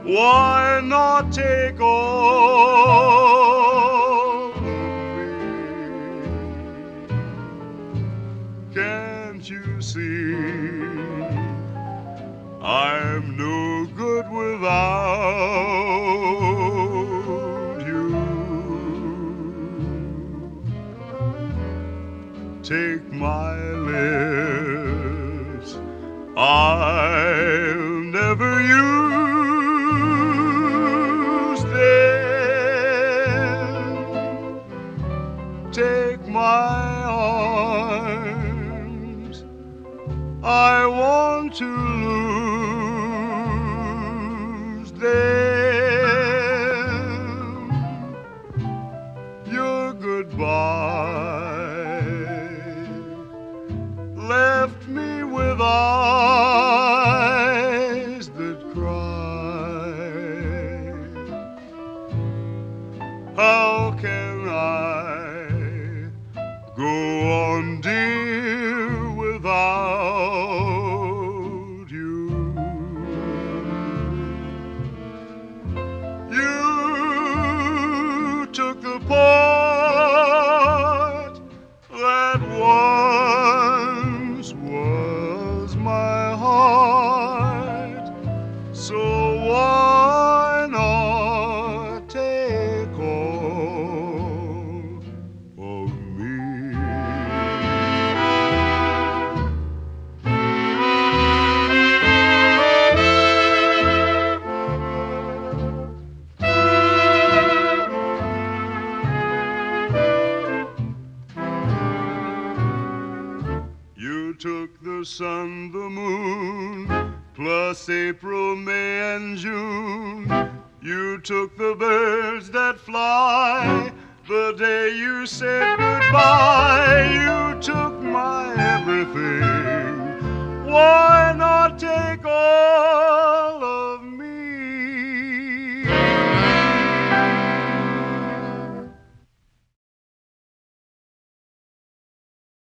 Why not take all of me? Can't you see I'm no good without you? Take my lips, I'll never use them. Take my arms, I want to lose them. Your goodbye left me with eyes that cry. How can I go on, dear, without you? You took the part that once was my heart, so why not take all of me? You took the sun, the moon, plus April, May, and June. You took the birds that fly the day you said goodbye. You took my everything. Why not take